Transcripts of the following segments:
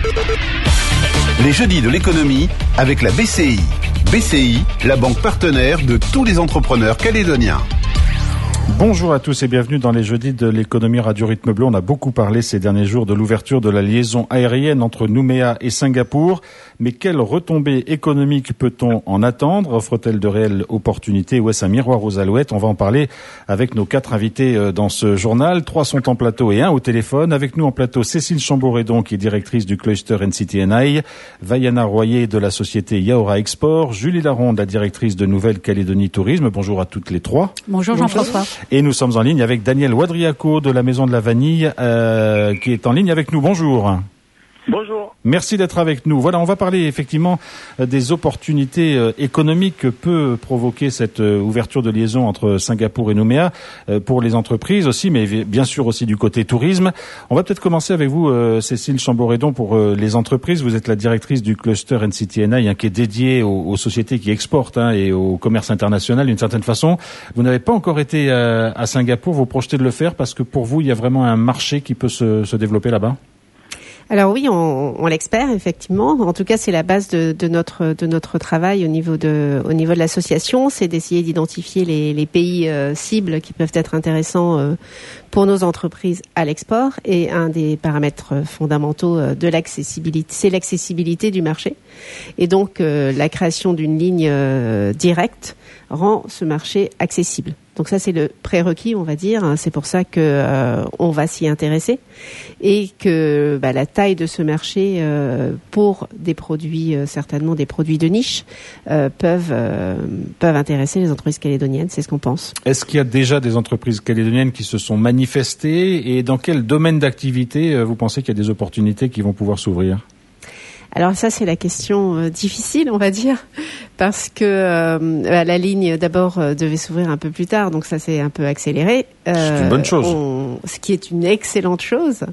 Les jeudis de l'économie avec la BCI. BCI, la banque partenaire de tous les entrepreneurs calédoniens. Bonjour à tous et bienvenue dans les jeudis de l'économie Radio Rythme Bleu. On a beaucoup parlé ces derniers jours de l'ouverture de la liaison aérienne entre Nouméa et Singapour. Mais quelles retombées économiques peut-on en attendre? Offre-t-elle de réelles opportunités ou est-ce un miroir aux alouettes? On va en parler avec nos 4 invités dans ce journal. 3 sont en plateau et 1 au téléphone. Avec nous en plateau, Cécile Chamboredon, qui est directrice du cluster NCTNI, Vaiana Royer de la société Yaora Export, Julie Laronde, la directrice de Nouvelle-Calédonie Tourisme. Bonjour à toutes les 3. Bonjour Jean-François. Et nous sommes en ligne avec Daniel Wadriaco de la Maison de la Vanille, qui est en ligne avec nous. Bonjour. Bonjour. Merci d'être avec nous. Voilà, on va parler effectivement des opportunités économiques que peut provoquer cette ouverture de liaison entre Singapour et Nouméa pour les entreprises aussi, mais bien sûr aussi du côté tourisme. On va peut-être commencer avec vous, Cécile Chamboredon, pour les entreprises. Vous êtes la directrice du cluster NCTNI, qui est dédié aux sociétés qui exportent et au commerce international d'une certaine façon. Vous n'avez pas encore été à Singapour. Vous projetez de le faire parce que pour vous, il y a vraiment un marché qui peut se développer là-bas? Alors oui, on l'espère effectivement. En tout cas, c'est la base de notre travail au niveau de l'association, c'est d'essayer d'identifier les pays cibles qui peuvent être intéressants pour nos entreprises à l'export. Et un des paramètres fondamentaux de l'accessibilité, c'est l'accessibilité du marché. Et donc la création d'une ligne directe rend ce marché accessible. Donc ça, c'est le prérequis, on va dire. C'est pour ça que on va s'y intéresser et que la taille de ce marché pour des produits, certainement des produits de niche, peuvent intéresser les entreprises calédoniennes. C'est ce qu'on pense. Est-ce qu'il y a déjà des entreprises calédoniennes qui se sont manifestées et dans quel domaine d'activité vous pensez qu'il y a des opportunités qui vont pouvoir s'ouvrir? Alors ça, c'est la question difficile, on va dire, parce que la ligne d'abord devait s'ouvrir un peu plus tard, donc ça s'est un peu accéléré. C'est une bonne chose. Ce qui est une excellente chose,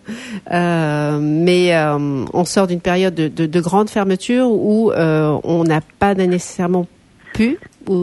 mais on sort d'une période de grande fermeture où on n'a pas nécessairement pu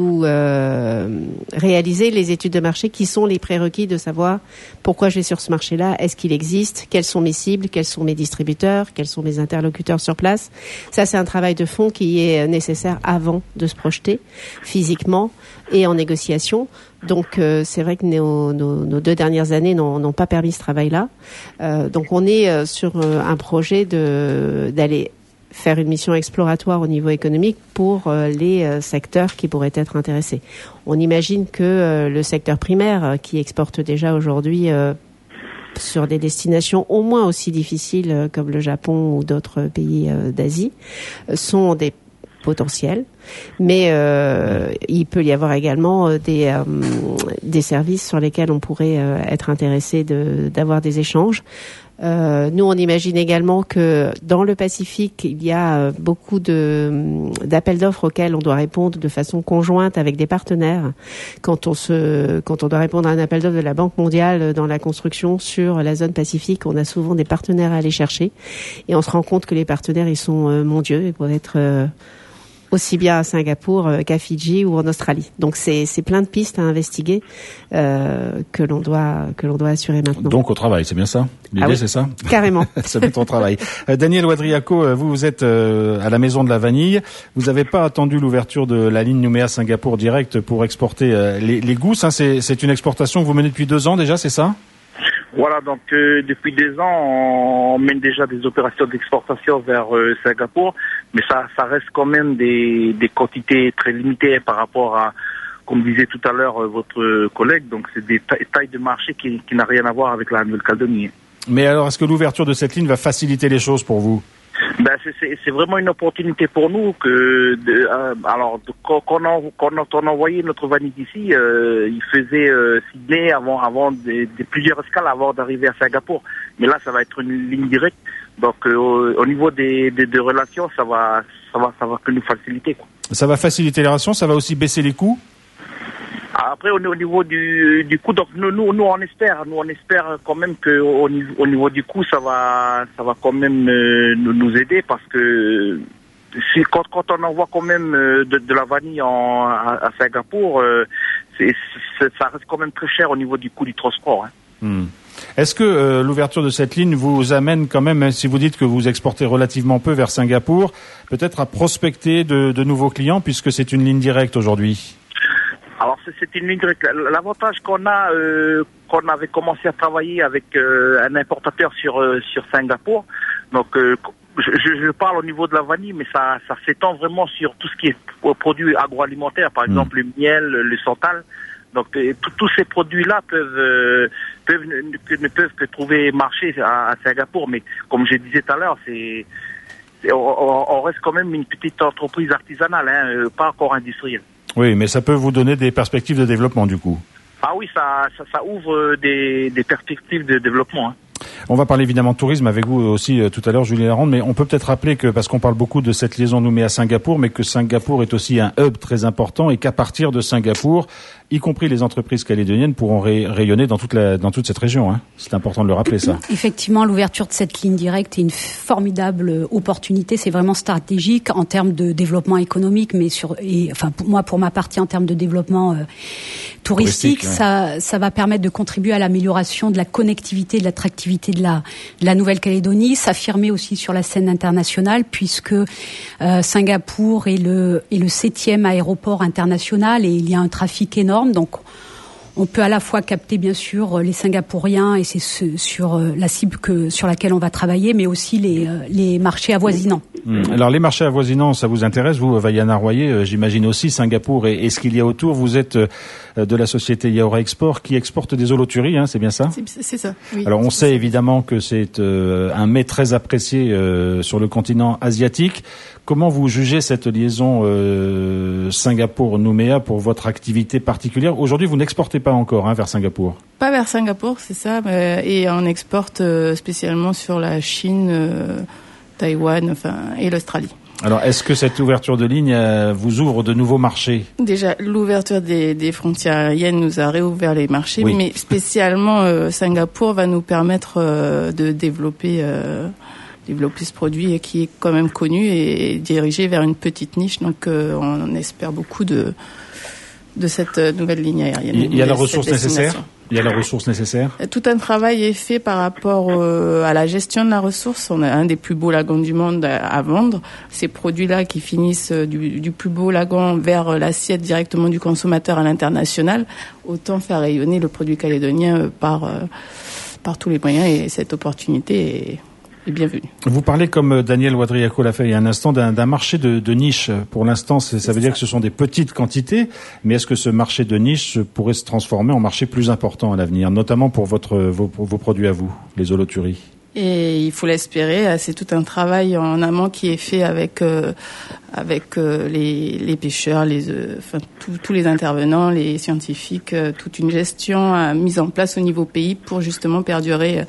réaliser les études de marché qui sont les prérequis de savoir pourquoi je vais sur ce marché-là, est-ce qu'il existe, quelles sont mes cibles, quels sont mes distributeurs, quels sont mes interlocuteurs sur place. Ça, c'est un travail de fond qui est nécessaire avant de se projeter physiquement et en négociation. Donc c'est vrai que nos 2 dernières années n'ont pas permis ce travail-là. Donc on est sur un projet d'aller faire une mission exploratoire au niveau économique pour les secteurs qui pourraient être intéressés. On imagine que le secteur primaire, qui exporte déjà aujourd'hui sur des destinations au moins aussi difficiles comme le Japon ou d'autres pays d'Asie, sont des potentiels. Mais il peut y avoir également des services sur lesquels on pourrait être intéressé d'avoir des échanges. Nous, on imagine également que dans le Pacifique, il y a beaucoup d'appels d'offres auxquels on doit répondre de façon conjointe avec des partenaires. Quand on doit répondre à un appel d'offres de la Banque mondiale dans la construction sur la zone Pacifique, on a souvent des partenaires à aller chercher. Et on se rend compte que les partenaires, ils sont mondiaux. Ils peuvent être aussi bien à Singapour qu'à Fidji ou en Australie. Donc c'est plein de pistes à investiguer que l'on doit assurer maintenant. Donc au travail, c'est bien ça? L'idée, oui, c'est ça? Carrément. Ça fait ton travail. Daniel Wadriaco, vous êtes à la Maison de la Vanille. Vous n'avez pas attendu l'ouverture de la ligne Nouméa-Singapour direct pour exporter les gousses. C'est une exportation que vous menez depuis 2 ans déjà, c'est ça? Voilà, donc depuis 2 ans, on mène déjà des opérations d'exportation vers Singapour, mais ça reste quand même des quantités très limitées par rapport à, comme disait tout à l'heure votre collègue, donc c'est des tailles de marché qui n'a rien à voir avec la Nouvelle-Calédonie. Mais alors, est-ce que l'ouverture de cette ligne va faciliter les choses pour vous? C'est vraiment une opportunité pour nous quand on a envoyé notre vanille ici, il faisait Sydney avant plusieurs escales avant d'arriver à Singapour. Mais là, ça va être une ligne directe. Donc au niveau des relations, ça va que nous faciliter, quoi. Ça va faciliter les relations, ça va aussi baisser les coûts. Après, au niveau du coût, donc nous on espère quand même que au niveau du coût, ça va quand même nous aider parce que quand on envoie quand même de la vanille à Singapour, ça reste quand même très cher au niveau du coût du transport. Est-ce que l'ouverture de cette ligne vous amène quand même, si vous dites que vous exportez relativement peu vers Singapour, peut-être à prospecter de nouveaux clients puisque c'est une ligne directe aujourd'hui? Alors c'est une ligne directe. L'avantage qu'on a, qu'on avait commencé à travailler avec un importateur sur Singapour. Donc je parle au niveau de la vanille, mais ça s'étend vraiment sur tout ce qui est produits agroalimentaires, par exemple le miel, le santal. Donc tous ces produits-là ne peuvent que trouver marché à Singapour. Mais comme je disais tout à l'heure, on reste quand même une petite entreprise artisanale, pas encore industrielle. Oui, mais ça peut vous donner des perspectives de développement du coup. Ah oui, ça ouvre des perspectives de développement. On va parler évidemment de tourisme avec vous aussi tout à l'heure, Julie Laronde, mais on peut peut-être rappeler que, parce qu'on parle beaucoup de cette liaison Nouméa-Singapour, mais que Singapour est aussi un hub très important et qu'à partir de Singapour, y compris les entreprises calédoniennes pourront rayonner dans toute cette région. Hein. C'est important de le rappeler, ça. Effectivement, l'ouverture de cette ligne directe est une formidable opportunité. C'est vraiment stratégique en termes de développement économique, mais pour ma partie, en termes de développement touristique, ouais. Ça va permettre de contribuer à l'amélioration de la connectivité, de l'attractivité de la Nouvelle-Calédonie, s'affirmer aussi sur la scène internationale, puisque Singapour est le 7e aéroport international et il y a un trafic énorme. Donc, on peut à la fois capter bien sûr les Singapouriens et c'est sur la cible sur laquelle on va travailler, mais aussi les marchés avoisinants. Alors les marchés avoisinants, ça vous intéresse, vous, Vaiana Royer, j'imagine aussi Singapour et ce qu'il y a autour. Vous êtes de la société Yaoura Export qui exporte des holoturies, c'est bien ça ? C'est ça. Oui. Alors on sait évidemment que c'est un mets très apprécié sur le continent asiatique. Comment vous jugez cette liaison Singapour-Nouméa pour votre activité particulière ? Aujourd'hui, vous n'exportez pas encore vers Singapour. Pas vers Singapour, c'est ça, et on exporte spécialement sur la Chine, Taïwan, et l'Australie. Alors, est-ce que cette ouverture de ligne vous ouvre de nouveaux marchés ? Déjà, l'ouverture des frontières aériennes nous a réouvert les marchés, oui. Mais spécialement Singapour va nous permettre de développer ce produit qui est quand même connu et dirigé vers une petite niche. Donc, on espère beaucoup de cette nouvelle ligne aérienne. Il y a la ressource nécessaire ? Il y a la ressource nécessaire ? Tout un travail est fait par rapport à la gestion de la ressource. On a un des plus beaux lagons du monde à vendre. Ces produits-là qui finissent du plus beau lagon vers l'assiette directement du consommateur à l'international, autant faire rayonner le produit calédonien par tous les moyens, et cette opportunité est bienvenue. Vous parlez, comme Daniel Wadriaco l'a fait il y a un instant, d'un marché de niche. Pour l'instant, ça veut dire que ce sont des petites quantités, mais est-ce que ce marché de niche pourrait se transformer en marché plus important à l'avenir, notamment pour vos produits à vous, les holoturies ? Et il faut l'espérer. C'est tout un travail en amont qui est fait avec les pêcheurs, tous les intervenants, les scientifiques, toute une gestion mise en place au niveau pays pour justement perdurer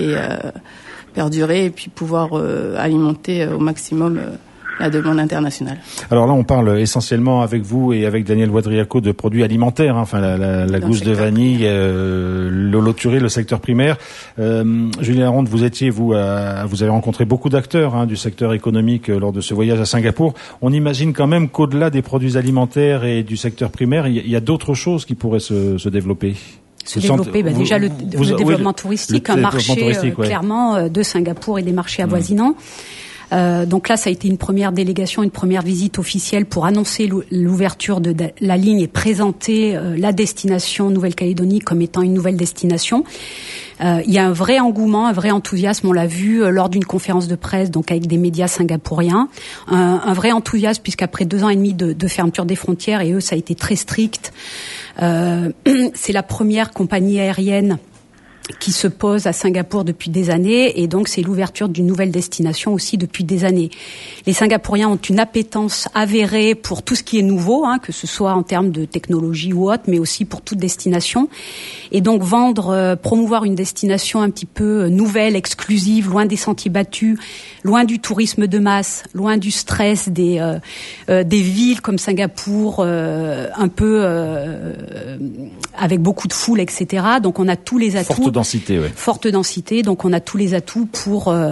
et puis pouvoir alimenter au maximum la demande internationale. Alors là, on parle essentiellement avec vous et avec Daniel Wadriaco de produits alimentaires, la gousse de vanille, l'holoturie, le secteur primaire. Julie Laronde, vous avez rencontré beaucoup d'acteurs du secteur économique lors de ce voyage à Singapour. On imagine quand même qu'au-delà des produits alimentaires et du secteur primaire, il y a d'autres choses qui qui se développer. Déjà le développement touristique, un marché clairement de Singapour et des marchés avoisinants. Donc là, ça a été une première délégation, une première visite officielle pour annoncer l'ouverture de la ligne et présenter la destination Nouvelle-Calédonie comme étant une nouvelle destination. Il y a un vrai engouement, un vrai enthousiasme. On l'a vu lors d'une conférence de presse, donc avec des médias singapouriens. Un vrai enthousiasme, puisqu'après 2 ans et demi de fermeture des frontières, et eux, ça a été très strict. C'est la première compagnie aérienne qui se pose à Singapour depuis des années, et donc c'est l'ouverture d'une nouvelle destination aussi depuis des années. Les Singapouriens ont une appétence avérée pour tout ce qui est nouveau, que ce soit en termes de technologie ou autre, mais aussi pour toute destination. Et donc promouvoir une destination un petit peu nouvelle, exclusive, loin des sentiers battus, loin du tourisme de masse, loin du stress des villes comme Singapour, un peu avec beaucoup de foule, etc. Donc on a tous les atouts. Forte densité, oui. Forte densité, donc on a tous les atouts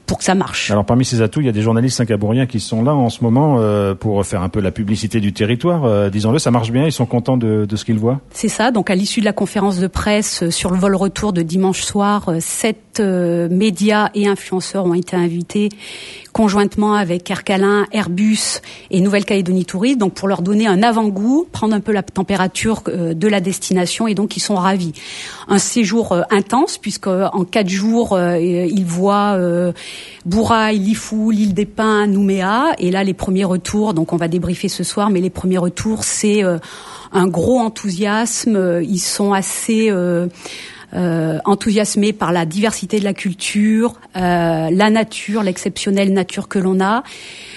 pour que ça marche. Alors parmi ces atouts, il y a des journalistes singapouriens qui sont là en ce moment pour faire un peu la publicité du territoire. Disons-le, ça marche bien, ils sont contents de ce qu'ils voient. C'est ça, donc à l'issue de la conférence de presse sur le vol retour de dimanche soir, 7 médias et influenceurs ont été invités conjointement avec Air Calin, Airbus et Nouvelle-Calédonie Tourisme, donc pour leur donner un avant-goût, prendre un peu la température de la destination, et donc ils sont ravis. Un séjour intense, puisque en 4 jours, ils voient Bourail, Lifou, l'île des Pins, Nouméa, et là les premiers retours, donc on va débriefer ce soir, mais les premiers retours, c'est un gros enthousiasme. Ils sont assez enthousiasmés par la diversité de la culture, la nature, l'exceptionnelle nature que l'on a,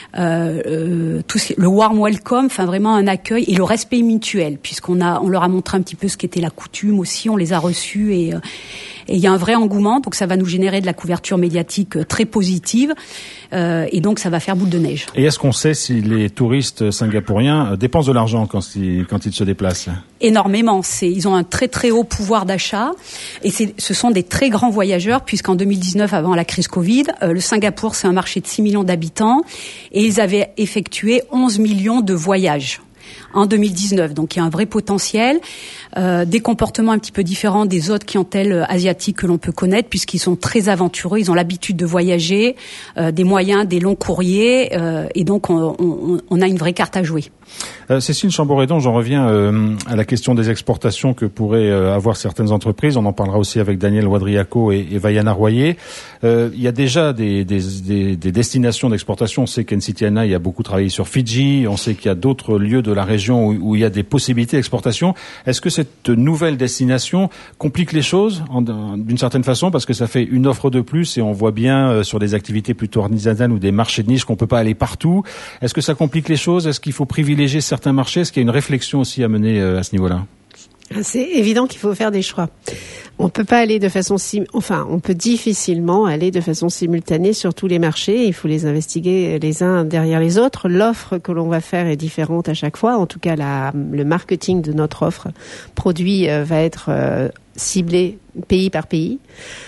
le warm welcome, enfin vraiment un accueil et le respect mutuel, puisqu'on leur a montré un petit peu ce qu'était la coutume aussi, on les a reçus et il y a un vrai engouement, donc ça va nous générer de la couverture médiatique très positive, et donc ça va faire boule de neige. Et est-ce qu'on sait si les touristes singapouriens dépensent de l'argent quand ils se déplacent ? Énormément. Ils ont un très très haut pouvoir d'achat, et ce sont des très grands voyageurs, puisqu'en 2019, avant la crise Covid, le Singapour c'est un marché de 6 millions d'habitants, et ils avaient effectué 11 millions de voyages en 2019, donc il y a un vrai potentiel, des comportements un petit peu différents des autres clientèles asiatiques que l'on peut connaître, puisqu'ils sont très aventureux, ils ont l'habitude de voyager, des moyens, des longs courriers, et donc on a une vraie carte à jouer. Cécile Chamboredon, j'en reviens à la question des exportations que pourraient avoir certaines entreprises. On en parlera aussi avec Daniel Wadriaco et Vaiana Royer. Il y a déjà des destinations d'exportation. On sait qu'NCTNA il y a beaucoup travaillé sur Fidji. On sait qu'il y a d'autres lieux de la région où il y a des possibilités d'exportation. Est-ce que cette nouvelle destination complique les choses d'une certaine façon, parce que ça fait une offre de plus et on voit bien sur des activités plutôt artisanales ou des marchés de niche qu'on peut pas aller partout. Est-ce que ça complique les choses ? Est-ce qu'il faut privilégier certains marchés ? Est-ce qu'il y a une réflexion aussi à mener à ce niveau-là ? C'est évident qu'il faut faire des choix. On peut pas aller on peut difficilement aller de façon simultanée sur tous les marchés. Il faut les investiguer les uns derrière les autres. L'offre que l'on va faire est différente à chaque fois. En tout cas, le marketing de notre offre produit va être ciblé pays par pays.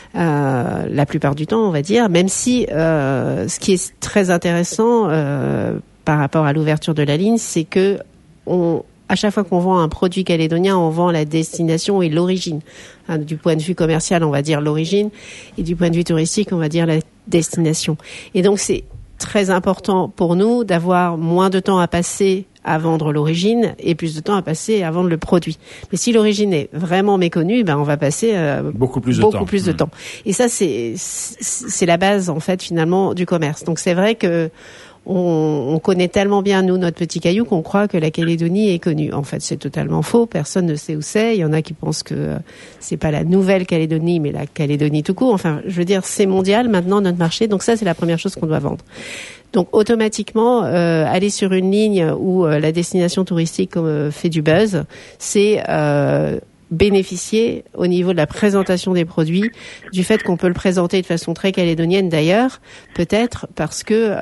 La plupart du temps, on va dire, même si ce qui est très intéressant par rapport à l'ouverture de la ligne, c'est que à chaque fois qu'on vend un produit calédonien, on vend la destination et l'origine. Du point de vue commercial, on va dire l'origine, et du point de vue touristique, on va dire la destination. Et donc, c'est très important pour nous d'avoir moins de temps à passer à vendre l'origine et plus de temps à passer à vendre le produit. Mais si l'origine est vraiment méconnue, on va passer beaucoup plus de temps. Et ça, c'est la base, en fait, finalement, du commerce. Donc, c'est vrai que on connaît tellement bien, nous, notre petit caillou, qu'on croit que la Calédonie est connue. En fait, c'est totalement faux. Personne ne sait où c'est. Il y en a qui pensent que c'est pas la Nouvelle-Calédonie, mais la Calédonie tout court. Enfin, je veux dire, c'est mondial maintenant, notre marché. Donc ça, c'est la première chose qu'on doit vendre. Donc, automatiquement, aller sur une ligne où la destination touristique fait du buzz, c'est bénéficier au niveau de la présentation des produits du fait qu'on peut le présenter de façon très calédonienne d'ailleurs, peut-être parce que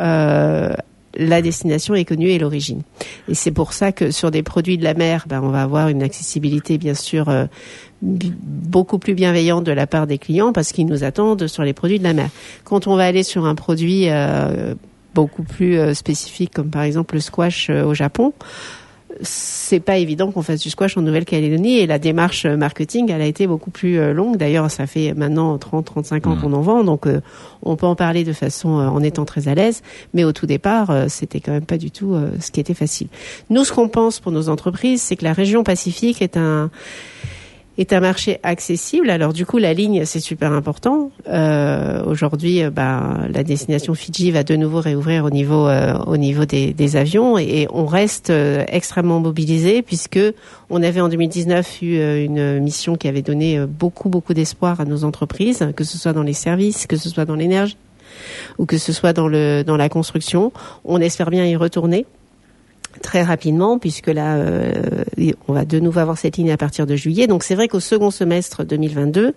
la destination est connue et l'origine. Et c'est pour ça que sur des produits de la mer, on va avoir une accessibilité bien sûr beaucoup plus bienveillante de la part des clients parce qu'ils nous attendent sur les produits de la mer. Quand on va aller sur un produit beaucoup plus spécifique comme par exemple le squash au Japon, c'est pas évident qu'on fasse du squash en Nouvelle-Calédonie et la démarche marketing, elle a été beaucoup plus longue. D'ailleurs, ça fait maintenant 30-35 ans qu'on en vend, donc on peut en parler de façon en étant très à l'aise. Mais au tout départ, c'était quand même pas du tout ce qui était facile. Nous, ce qu'on pense pour nos entreprises, c'est que la région Pacifique est un marché accessible. Alors du coup, la ligne, c'est super important. Aujourd'hui, la destination Fidji va de nouveau réouvrir au niveau des avions et on reste extrêmement mobilisé puisque on avait en 2019 eu une mission qui avait donné beaucoup d'espoir à nos entreprises, que ce soit dans les services, que ce soit dans l'énergie ou que ce soit dans la construction. On espère bien y retourner très rapidement, puisque là, on va de nouveau avoir cette ligne à partir de juillet. Donc c'est vrai qu'au second semestre 2022,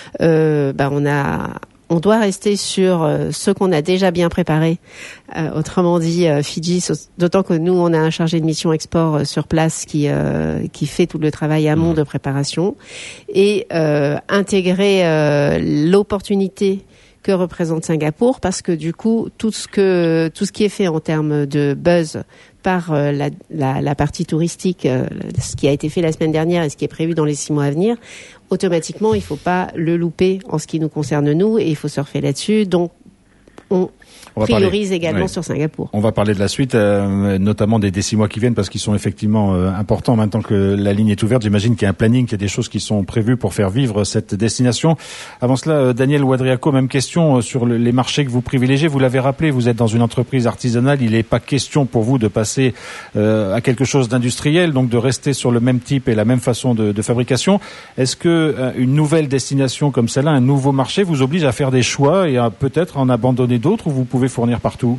on doit rester sur ce qu'on a déjà bien préparé. Autrement dit, Fidji, d'autant que nous, on a un chargé de mission export sur place qui fait tout le travail amont de préparation et intégrer l'opportunité que représente Singapour, parce que du coup, tout ce qui est fait en termes de buzz par la partie touristique, ce qui a été fait la semaine dernière et ce qui est prévu dans les 6 mois à venir, automatiquement, il ne faut pas le louper en ce qui nous concerne nous, et il faut surfer là-dessus. Donc, on priorise également sur Singapour. On va parler de la suite, notamment des 6 mois qui viennent, parce qu'ils sont effectivement importants maintenant que la ligne est ouverte. J'imagine qu'il y a un planning, qu'il y a des choses qui sont prévues pour faire vivre cette destination. Avant cela, Daniel Wadriaco, même question sur les marchés que vous privilégiez. Vous l'avez rappelé, vous êtes dans une entreprise artisanale. Il n'est pas question pour vous de passer à quelque chose d'industriel, donc de rester sur le même type et la même façon de fabrication. Est-ce que une nouvelle destination comme celle-là, un nouveau marché, vous oblige à faire des choix et à peut-être en abandonner d'autres, ou vous pouvez fournir partout?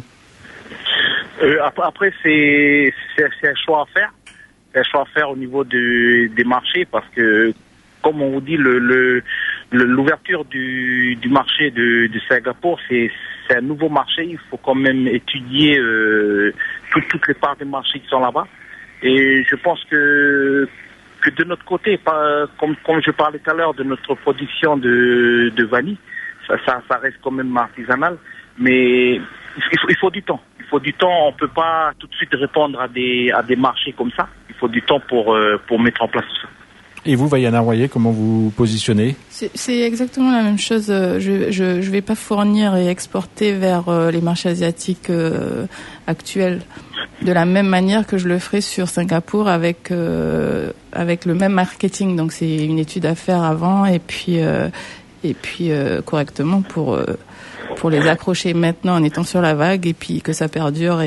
Après, c'est un choix à faire. C'est un choix à faire au niveau des marchés, parce que, comme on vous dit, l'ouverture du marché de Singapour, c'est un nouveau marché. Il faut quand même étudier toutes les parts des marchés qui sont là-bas. Et je pense que de notre côté, comme je parlais tout à l'heure de notre production de vanille, ça reste quand même artisanal. Mais il faut du temps. Il faut du temps. On peut pas tout de suite répondre à des marchés comme ça. Il faut du temps pour mettre en place tout ça. Et vous, Vaiana Royer, comment vous positionnez? C'est exactement la même chose. Je vais pas fournir et exporter vers les marchés asiatiques actuels de la même manière que je le ferai sur Singapour avec le même marketing. Donc c'est une étude à faire avant et puis correctement pour les accrocher maintenant en étant sur la vague, et puis que ça perdure.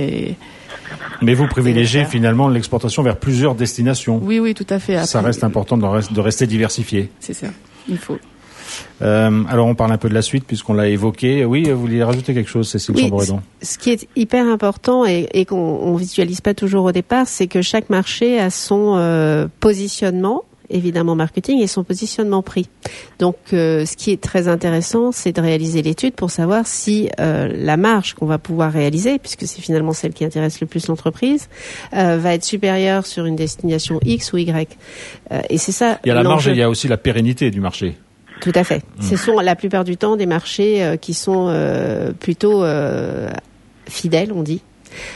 Mais vous privilégiez finalement l'exportation vers plusieurs destinations. Oui, tout à fait. Après, ça reste important de rester diversifié. C'est ça, il faut. Alors on parle un peu de la suite puisqu'on l'a évoqué. Oui, vous vouliez rajouter quelque chose, Cécile Chamboredon? Ce qui est hyper important et qu'on visualise pas toujours au départ, c'est que chaque marché a son positionnement, évidemment marketing, et son positionnement prix. Donc ce qui est très intéressant, c'est de réaliser l'étude pour savoir si la marge qu'on va pouvoir réaliser, puisque c'est finalement celle qui intéresse le plus l'entreprise, va être supérieure sur une destination X ou Y. Et c'est ça. Il y a la marge et il y a aussi la pérennité du marché. Tout à fait. Ce sont la plupart du temps des marchés qui sont plutôt fidèles, on dit.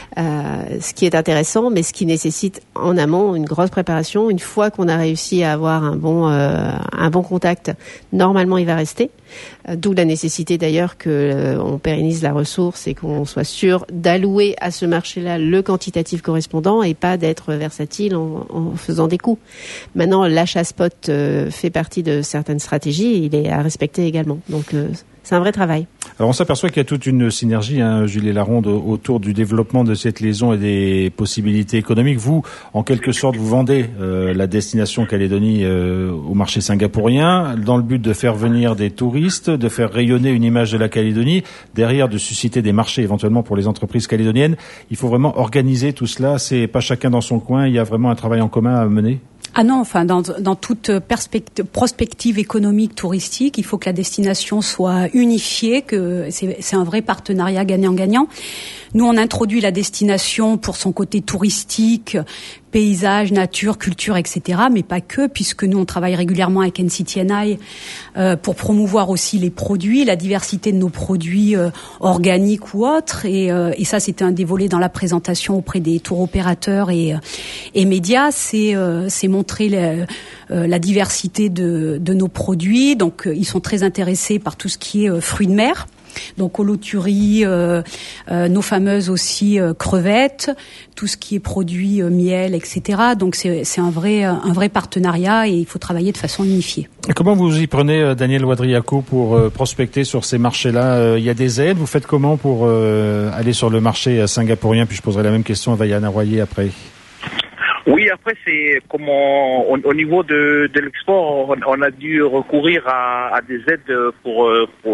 Ce qui est intéressant, mais ce qui nécessite en amont une grosse préparation. Une fois qu'on a réussi à avoir un bon contact, normalement il va rester. D'où la nécessité d'ailleurs qu'on pérennise la ressource et qu'on soit sûr d'allouer à ce marché-là le quantitatif correspondant et pas d'être versatile en faisant des coups. Maintenant, l'achat spot fait partie de certaines stratégies, il est à respecter également. Donc c'est un vrai travail. Alors on s'aperçoit qu'il y a toute une synergie, Julie Laronde, autour du développement de cette liaison et des possibilités économiques. Vous, en quelque sorte, vous vendez la destination Calédonie au marché singapourien dans le but de faire venir des touristes, de faire rayonner une image de la Calédonie, derrière de susciter des marchés éventuellement pour les entreprises calédoniennes. Il faut vraiment organiser tout cela. C'est pas chacun dans son coin. Il y a vraiment un travail en commun à mener. Ah non, enfin dans toute prospective économique touristique, il faut que la destination soit unifiée, que c'est un vrai partenariat gagnant-gagnant. Nous, on introduit la destination pour son côté touristique, paysage, nature, culture, etc., mais pas que, puisque nous, on travaille régulièrement avec NCTNI pour promouvoir aussi les produits, la diversité de nos produits organiques ou autres, et ça, c'était un des volets dans la présentation auprès des tours opérateurs et médias, c'est montrer la diversité de nos produits. Donc, ils sont très intéressés par tout ce qui est fruits de mer. Donc holoturie, nos fameuses aussi crevettes, tout ce qui est produit miel, etc. Donc c'est un vrai partenariat et il faut travailler de façon unifiée. Comment vous y prenez, Daniel Wadriaco, pour prospecter sur ces marchés-là? Il y a des aides. Vous faites comment pour aller sur le marché singapourien? Puis je poserai la même question à Vaiana Royer après. Oui, après c'est comme au niveau de l'export, on a dû recourir à des aides pour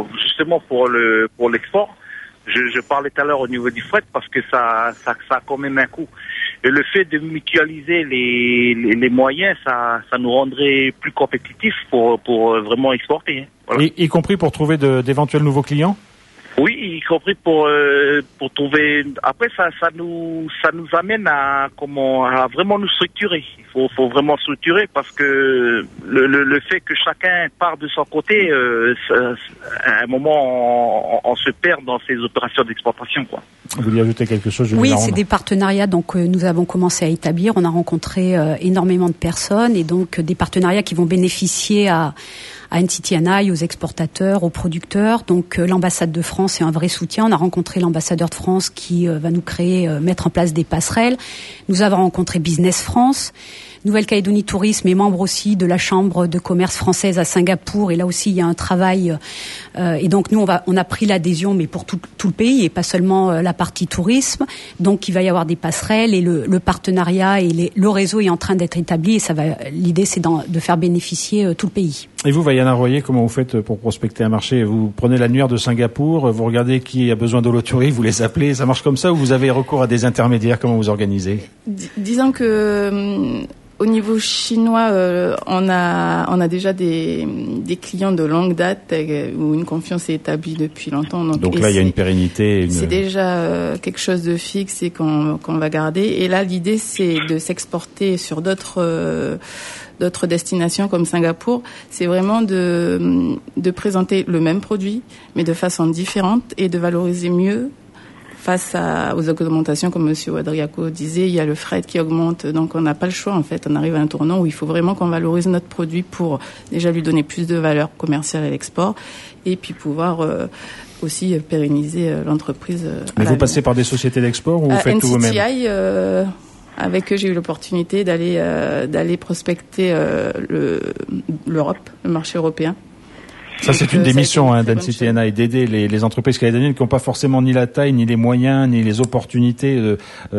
l'export. Je parlais tout à l'heure au niveau du fret parce que ça a quand même un coût. Et le fait de mutualiser les moyens, ça nous rendrait plus compétitifs pour vraiment exporter. Voilà. Y compris pour trouver d'éventuels nouveaux clients? Oui, y compris pour trouver. Après, ça nous amène à vraiment nous structurer. Il faut vraiment structurer parce que le fait que chacun part de son côté, à un moment on se perd dans ces opérations d'exportation, quoi. Vous voulez ajouter quelque chose, Julie? Oui, c'est des partenariats donc nous avons commencé à établir. On a rencontré énormément de personnes et donc des partenariats qui vont bénéficier à NCTNI, aux exportateurs, aux producteurs. Donc l'ambassade de France est un vrai soutien. On a rencontré l'ambassadeur de France qui va nous mettre en place des passerelles. Nous avons rencontré Business France. Nouvelle-Calédonie Tourisme est membre aussi de la Chambre de commerce française à Singapour. Et là aussi, il y a un travail. Et donc nous, on a pris l'adhésion, mais pour tout le pays et pas seulement la partie tourisme. Donc il va y avoir des passerelles et le partenariat et le réseau est en train d'être établi. Et l'idée, c'est de faire bénéficier tout le pays. Et vous, Vaiana Royer, comment vous faites pour prospecter un marché? Vous prenez l'annuaire de Singapour, vous regardez qui a besoin d'holoturie, vous les appelez, ça marche comme ça, ou vous avez recours à des intermédiaires? Comment vous organisez? Disons que au niveau chinois, on a déjà des clients de longue date où une confiance est établie depuis longtemps. Donc là, il y a une pérennité. C'est déjà quelque chose de fixe et qu'on va garder. Et là, l'idée, c'est de s'exporter sur d'autres destinations comme Singapour. C'est vraiment de présenter le même produit, mais de façon différente et de valoriser mieux face aux augmentations, comme Monsieur Wadriaco disait, il y a le fret qui augmente, donc on n'a pas le choix en fait. On arrive à un tournant où il faut vraiment qu'on valorise notre produit pour déjà lui donner plus de valeur commerciale à l'export et puis pouvoir aussi pérenniser l'entreprise. Mais vous passez par des sociétés d'export ou vous faites tout vous-même? NCTI, avec eux, j'ai eu l'opportunité d'aller prospecter l'Europe, le marché européen. Ça, c'est une des missions d'NCTNI, d'aider les entreprises calédoniennes qui n'ont pas forcément ni la taille, ni les moyens, ni les opportunités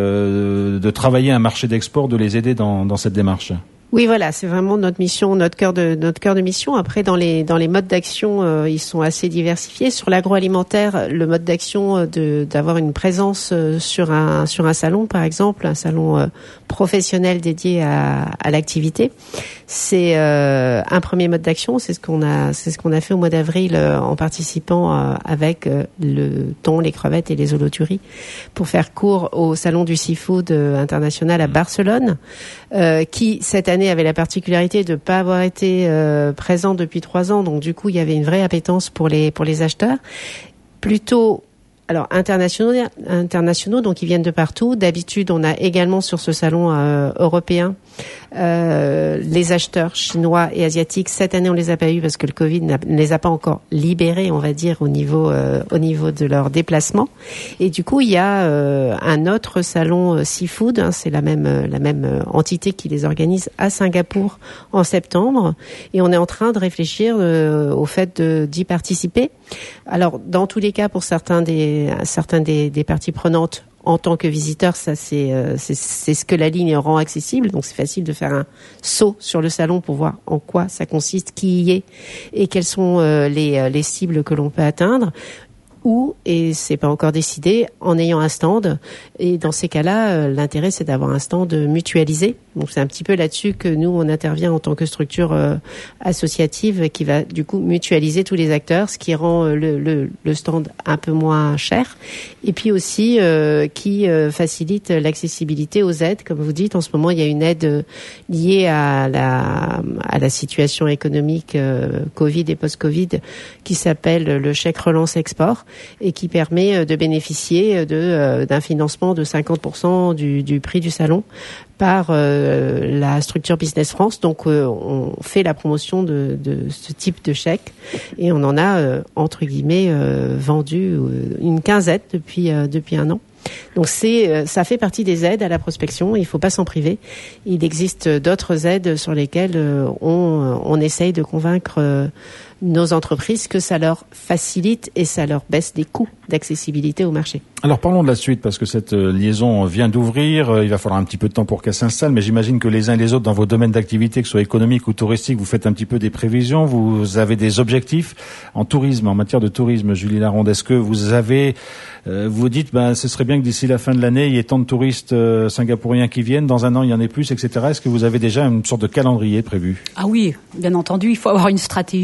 de travailler un marché d'export, de les aider dans cette démarche. Oui, voilà, c'est vraiment notre mission, notre cœur de mission. Après, dans les modes d'action, ils sont assez diversifiés. Sur l'agroalimentaire, le mode d'action d'avoir une présence sur un salon, par exemple, un salon professionnel dédié à l'activité, c'est un premier mode d'action. C'est ce qu'on a fait au mois d'avril en participant avec le thon, les crevettes et les holoturies pour faire court au salon du seafood international à Barcelone, qui cette année avait la particularité de ne pas avoir été présent depuis 3 ans, donc du coup il y avait une vraie appétence pour les acheteurs, plutôt alors internationaux, donc ils viennent de partout. D'habitude, on a également sur ce salon européen les acheteurs chinois et asiatiques. Cette année, on les a pas eu parce que le Covid ne les a pas encore libérés, on va dire, au niveau de leur déplacement. Et du coup, il y a un autre salon seafood, c'est la même entité qui les organise à Singapour en septembre. Et on est en train de réfléchir au fait d'y participer. Alors, dans tous les cas, pour certains des parties prenantes, en tant que visiteur, ça c'est ce que la ligne rend accessible. Donc c'est facile de faire un saut sur le salon pour voir en quoi ça consiste, qui y est et quelles sont les cibles que l'on peut atteindre. Ou, et c'est pas encore décidé, en ayant un stand. Et dans ces cas-là, l'intérêt c'est d'avoir un stand mutualisé. Donc c'est un petit peu là-dessus que nous on intervient en tant que structure associative qui va du coup mutualiser tous les acteurs, ce qui rend le stand un peu moins cher. Et puis aussi qui facilite l'accessibilité aux aides. Comme vous dites, en ce moment il y a une aide liée à la situation économique Covid et post-Covid qui s'appelle le chèque relance export, et qui permet de bénéficier d'un financement de 50% du prix du salon par la structure Business France. Donc on fait la promotion de ce type de chèque et on en a entre guillemets vendu une quinzaine depuis 1 an. Donc ça fait partie des aides à la prospection. Il ne faut pas s'en priver. Il existe d'autres aides sur lesquelles on essaye de convaincre nos entreprises que ça leur facilite et ça leur baisse des coûts d'accessibilité au marché. Alors parlons de la suite, parce que cette liaison vient d'ouvrir, il va falloir un petit peu de temps pour qu'elle s'installe, mais j'imagine que les uns et les autres dans vos domaines d'activité, que ce soit économique ou touristique, vous faites un petit peu des prévisions, vous avez des objectifs en tourisme, en matière de tourisme. Julie Laronde, est-ce que vous avez, vous dites, ce serait bien que d'ici la fin de l'année, il y ait tant de touristes singapouriens qui viennent, dans 1 an il y en ait plus, etc. Est-ce que vous avez déjà une sorte de calendrier prévu? Ah oui, bien entendu, il faut avoir une stratégie quand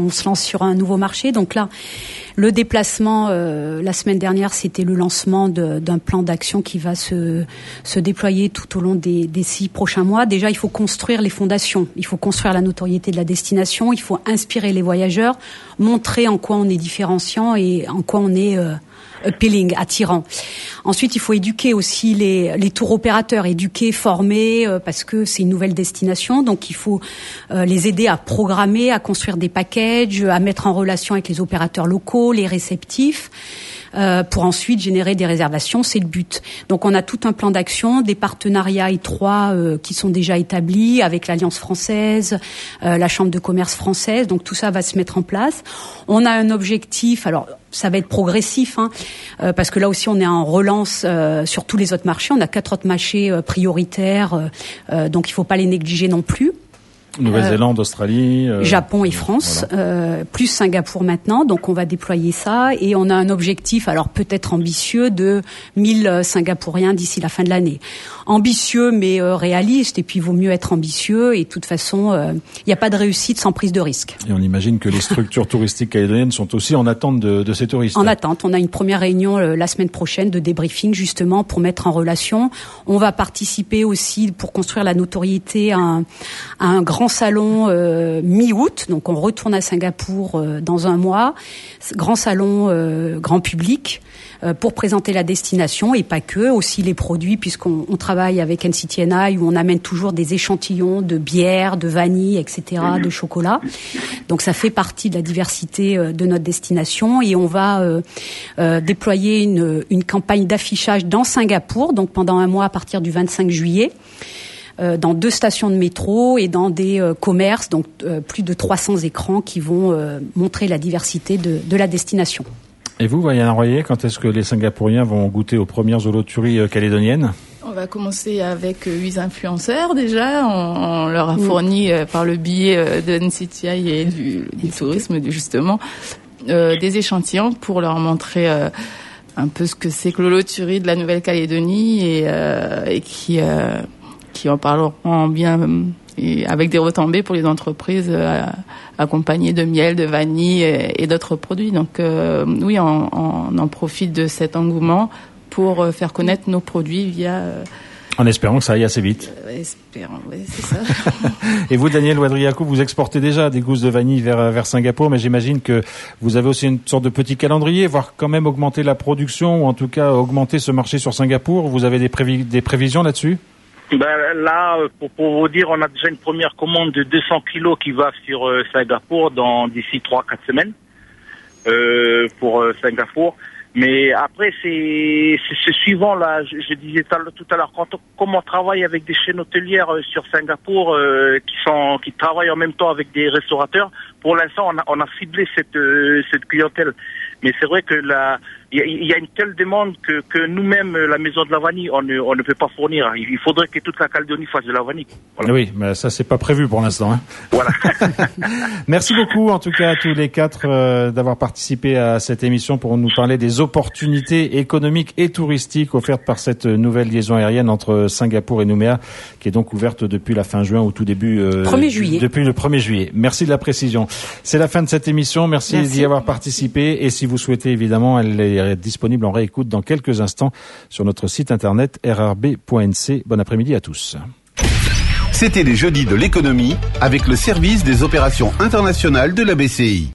on se lance sur un nouveau marché. Donc là, le déplacement la semaine dernière, c'était le lancement d'un plan d'action qui va se déployer tout au long des 6 prochains mois. Déjà, il faut construire les fondations, il faut construire la notoriété de la destination, il faut inspirer les voyageurs, montrer en quoi on est différenciant et en quoi on est appealing, attirant. Ensuite, il faut éduquer aussi les tours opérateurs, éduquer, former, parce que c'est une nouvelle destination. Donc, il faut les aider à programmer, à construire des packages, à mettre en relation avec les opérateurs locaux, les réceptifs, pour ensuite générer des réservations. C'est le but. Donc, on a tout un plan d'action, des partenariats étroits qui sont déjà établis avec l'Alliance française, la Chambre de commerce française. Donc, tout ça va se mettre en place. On a un objectif. Alors, ça va être progressif, parce que là aussi on est en relance sur tous les autres marchés. On a 4 autres marchés prioritaires, donc il ne faut pas les négliger non plus. Nouvelle-Zélande, Australie, Japon et France, voilà. Plus Singapour maintenant. Donc on va déployer ça et on a un objectif, alors peut-être ambitieux, de 1000 Singapouriens d'ici la fin de l'année. Ambitieux mais réaliste, et puis il vaut mieux être ambitieux, et de toute façon il n'y a pas de réussite sans prise de risque. Et on imagine que les structures touristiques calédoniennes sont aussi en attente de ces touristes. En attente, on a une première réunion la semaine prochaine de débriefing justement pour mettre en relation. On va participer aussi pour construire la notoriété à un grand salon mi-août, donc on retourne à Singapour dans un mois, grand salon grand public pour présenter la destination, et pas que, aussi les produits, puisqu'on travaille avec NCTNI où on amène toujours des échantillons de bière, de vanille, etc., de chocolat. Donc ça fait partie de la diversité de notre destination, et on va déployer une campagne d'affichage dans Singapour, donc pendant un mois à partir du 25 juillet. Dans 2 stations de métro et dans des commerces, donc plus de 300 écrans qui vont montrer la diversité de la destination. Et vous, Yann Royer, quand est-ce que les Singapouriens vont goûter aux premières holoturies calédoniennes ? On va commencer avec 8 influenceurs déjà. On leur a fourni par le biais de NCTI et du tourisme justement des échantillons pour leur montrer un peu ce que c'est que l'holoturie de la Nouvelle-Calédonie et qui en parleront bien et avec des retombées pour les entreprises accompagnées de miel, de vanille et d'autres produits. Donc oui, on en profite de cet engouement pour faire connaître nos produits via... En espérant que ça aille assez vite. Espérons, oui, c'est ça. Et vous, Daniel Wadriakou, vous exportez déjà des gousses de vanille vers Singapour, mais j'imagine que vous avez aussi une sorte de petit calendrier, voire quand même augmenter la production, ou en tout cas augmenter ce marché sur Singapour. Vous avez des prévisions là-dessus ? Là, pour vous dire, on a déjà une première commande de 200 kilos qui va sur Singapour d'ici 3-4 semaines pour Singapour. Mais après, c'est suivant, là, je disais tout à l'heure, comme on travaille avec des chaînes hôtelières sur Singapour qui travaillent en même temps avec des restaurateurs, pour l'instant, on a ciblé cette clientèle. Mais c'est vrai que il y a une telle demande que nous-mêmes, la Maison de la Vanille, on ne peut pas fournir. Il faudrait que toute la Calédonie fasse de la vanille. Voilà. Oui, mais ça, c'est pas prévu pour l'instant. Hein. Voilà. Merci beaucoup, en tout cas, à tous les 4 d'avoir participé à cette émission pour nous parler des opportunités économiques et touristiques offertes par cette nouvelle liaison aérienne entre Singapour et Nouméa, qui est donc ouverte depuis la fin juin au tout début 1er juillet. Depuis le 1er juillet. Merci de la précision. C'est la fin de cette émission. Merci d'y avoir participé. Et si vous souhaitez, évidemment, elle est disponible en réécoute dans quelques instants sur notre site internet rrb.nc. Bon après-midi à tous. C'était les jeudis de l'économie avec le service des opérations internationales de la BCI.